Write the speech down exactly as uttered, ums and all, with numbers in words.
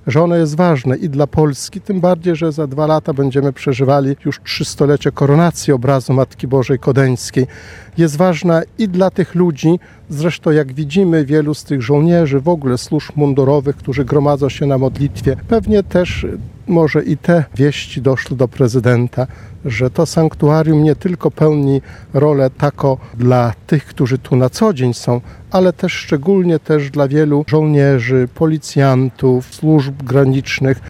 że ono jest ważne i dla Polski, tym bardziej, że za dwa lata będziemy przeżywali już trzystolecie koronacji obrazu Matki Bożej Kodeńskiej. Jest ważna i dla tych ludzi, zresztą jak widzimy, wielu z tych żołnierzy, w ogóle służb mundurowych, którzy gromadzą się na modlitwie, pewnie też może i te wieści doszły do prezydenta, że to sanktuarium nie tylko pełni rolę taką dla tych, którzy tu na co dzień są, ale też szczególnie też dla wielu żołnierzy, policjantów, służb granicznych,